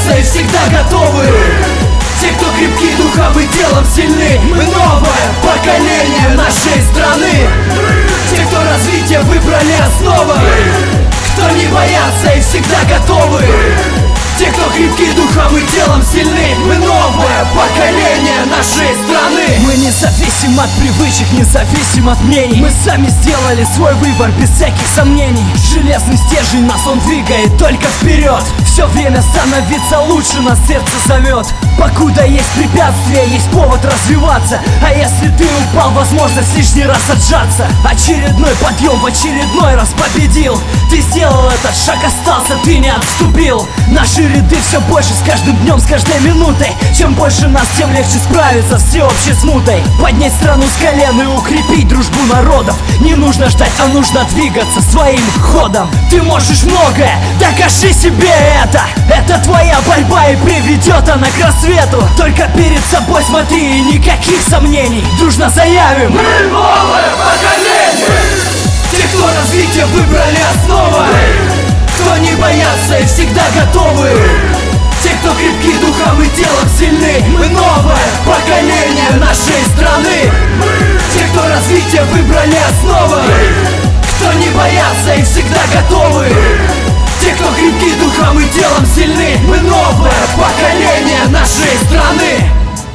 боятся и всегда готовы. Те, кто крепки духом и телом сильны. Мы новое поколение нашей страны. Те, кто развитие выбрали основой, кто не боятся и всегда готовы. Те, кто крепки духом и телом сильны. Мы новое поколение нашей страны. Мы независим от привычек, независим от мнений. Мы сами сделали свой выбор без всяких сомнений. Железный стержень нас, он двигает только вперед. Все время становиться лучше, нас сердце зовет. Покуда есть препятствия, есть повод развиваться. А если ты упал, возможность лишний раз отжаться. Очередной подъем в очередной раз победил. Ты сделал этот шаг, остался, ты не отступил. Наши ряды все больше с каждым днем, с каждой минутой. Чем больше нас, тем легче справиться с всеобщей смутой. Поднять страну с колен и укрепить дружбу народов. Не нужно ждать, а нужно двигаться своим ходом. Ты можешь многое, докажи себе это. Это твоя борьба и приведет она к рассвету. Только перед собой смотри и никаких сомнений. Дружно заявим: мы новое поколение. Те, кто развитие выбрали основой, кто не боятся и всегда готовы. Те, кто крепки духом и телом сильны. Мы новое поколение нашей страны. Те, кто развитие выбрали основой, кто не боятся и всегда готовы. Те, кто крепки духом и телом сильны. Мы новое поколение нашей страны.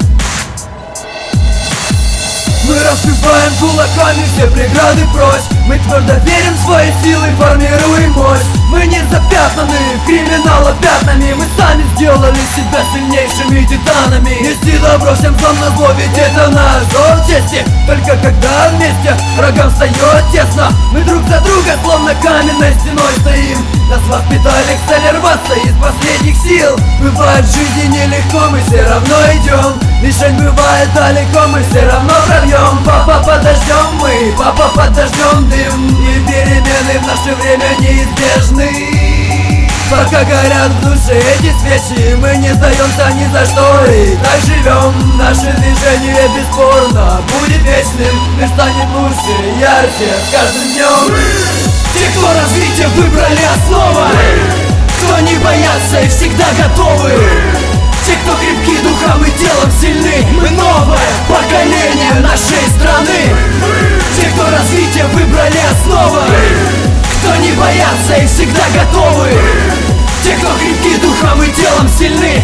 Мы разбиваем кулаками все преграды прочь. Мы твердо верим в свои силы, формируем мощь. Мы не запятнаны криминала пятнами. Мы сами сделали себя сильнейшими титанами. Нести добро всем злом на зло, ведь это наш долг чести. Только когда вместе врагам встает тесно, мы друг за друга словно каменной стеной стоим. Нас воспитали к цели рваться из последних сил. Бывает в жизни нелегко, мы все равно идем. Мишень бывает далеко, мы все равно прольем. Папа, подождем мы, папа, подождем дым. И перемены в наше время неизбежны. Пока горят в душе эти свечи, мы не сдаемся ни за что и так живем. Наше движение бесспорно будет вечным. Мир станет лучше, ярче с каждым днем. Те, кто развитие выбрали основой, кто не боятся и всегда готовы. Те, кто крепки духом и телом сильны. Мы новое поколение нашей страны. Те, кто развитие выбрали основой, кто не боятся и всегда готовы. Те, кто крепки духом и телом сильны.